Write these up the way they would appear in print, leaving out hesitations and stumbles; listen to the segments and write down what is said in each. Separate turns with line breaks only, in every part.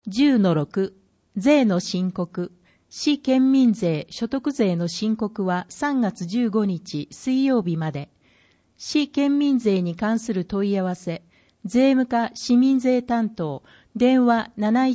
10-6 税の申告、市県民税所得税の申告は3月15日水曜日まで。市県民税に関する問い合わせ、税務課市民税担当、電話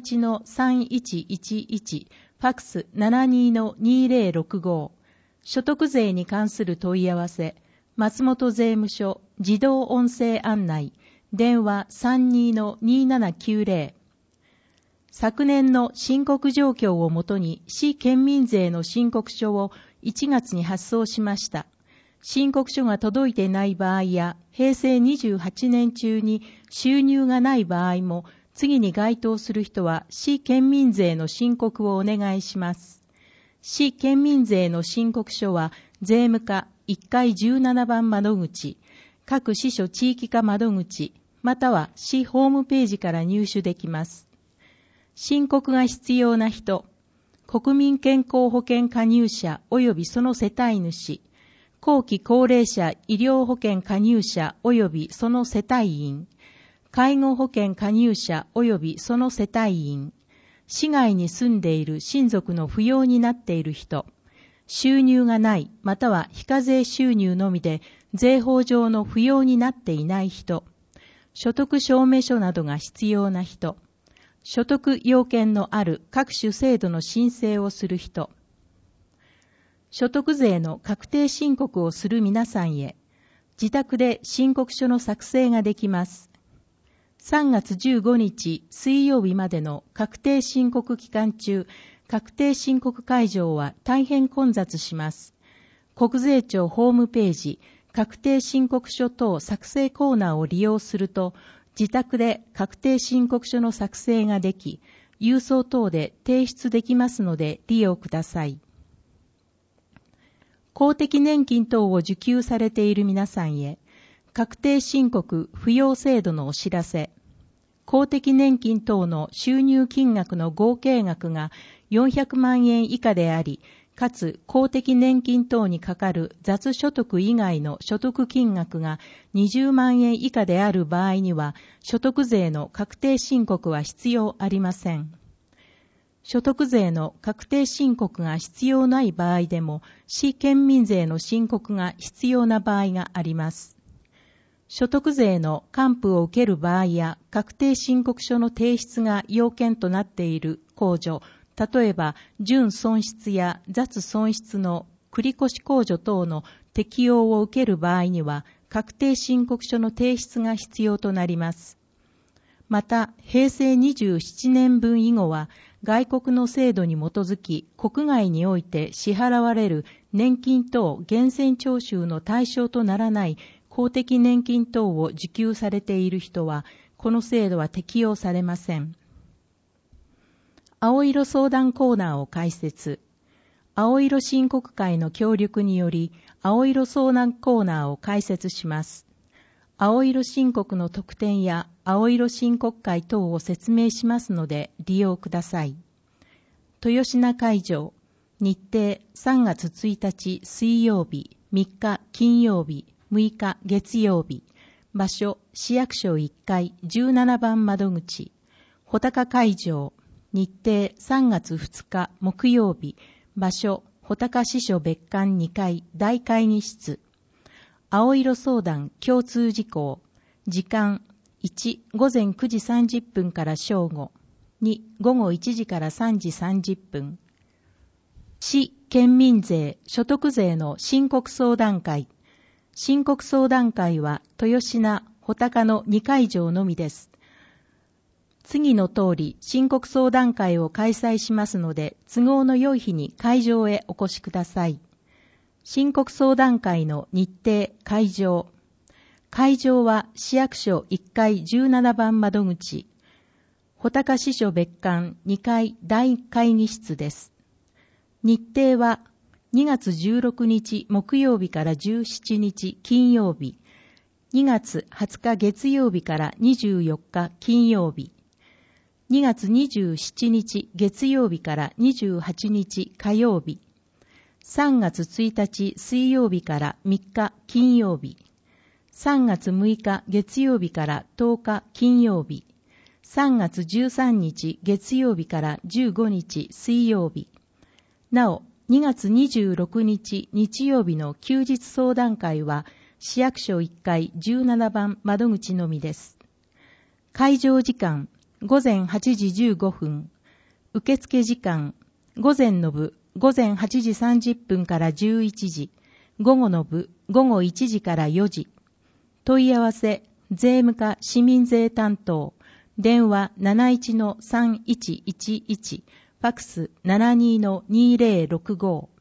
71-3111、ファックス 72-2065。所得税に関する問い合わせ、松本税務署自動音声案内、電話 32-2790。昨年の申告状況をもとに市県民税の申告書を1月に発送しました。申告書が届いていない場合や、平成28年中に収入がない場合も、次に該当する人は市県民税の申告をお願いします。市県民税の申告書は、税務課1階17番窓口、各支所地域課窓口、または市ホームページから入手できます。申告が必要な人、国民健康保険加入者及びその世帯主、後期高齢者医療保険加入者及びその世帯員、介護保険加入者及びその世帯員、市外に住んでいる親族の扶養になっている人、収入がないまたは非課税収入のみで税法上の扶養になっていない人、所得証明書などが必要な人、所得要件のある各種制度の申請をする人、所得税の確定申告をする皆さんへ、自宅で申告書の作成ができます。3月15日水曜日までの確定申告期間中、確定申告会場は大変混雑します。国税庁ホームページ、確定申告書等作成コーナーを利用すると、自宅で確定申告書の作成ができ、郵送等で提出できますので利用ください。公的年金等を受給されている皆さんへ、確定申告扶養制度のお知らせ。公的年金等の収入金額の合計額が400万円以下であり、かつ公的年金等にかかる雑所得以外の所得金額が20万円以下である場合には、所得税の確定申告は必要ありません。所得税の確定申告が必要ない場合でも、市県民税の申告が必要な場合があります。所得税の還付を受ける場合や、確定申告書の提出が要件となっている控除、例えば、純損失や雑損失の繰越控除等の適用を受ける場合には、確定申告書の提出が必要となります。また、平成27年分以後は、外国の制度に基づき、国外において支払われる年金等源泉徴収の対象とならない公的年金等を受給されている人は、この制度は適用されません。青色相談コーナーを開設。青色申告会の協力により、青色相談コーナーを開設します。青色申告の特典や青色申告会等を説明しますので利用ください。豊品会場、日程3月1日水曜日、3日金曜日、6日月曜日、場所市役所1階17番窓口、穂高会場、日程3月2日木曜日、場所穂高支所別館2階大会議室、青色相談共通事項、時間1、午前9時30分から正午、2、午後1時から3時30分。市県民税所得税の申告相談会。申告相談会は豊品、穂高の2会場のみです。次の通り申告相談会を開催しますので、都合の良い日に会場へお越しください。申告相談会の日程、会場。会場は市役所1階17番窓口、穂高支所別館2階大会議室です。日程は2月16日木曜日から17日金曜日、2月20日月曜日から24日金曜日、2月27日月曜日から28日火曜日、3月1日水曜日から3日金曜日、3月6日月曜日から10日金曜日、 3月13日月曜日から15日水曜日。なお、2月26日日曜日の休日相談会は市役所1階17番窓口のみです。会場時間午前8時15分。受付時間午前の部午前8時30分から11時。午後の部午後1時から4時。問い合わせ税務課市民税担当。電話 71-3111、ファクス 72-2065。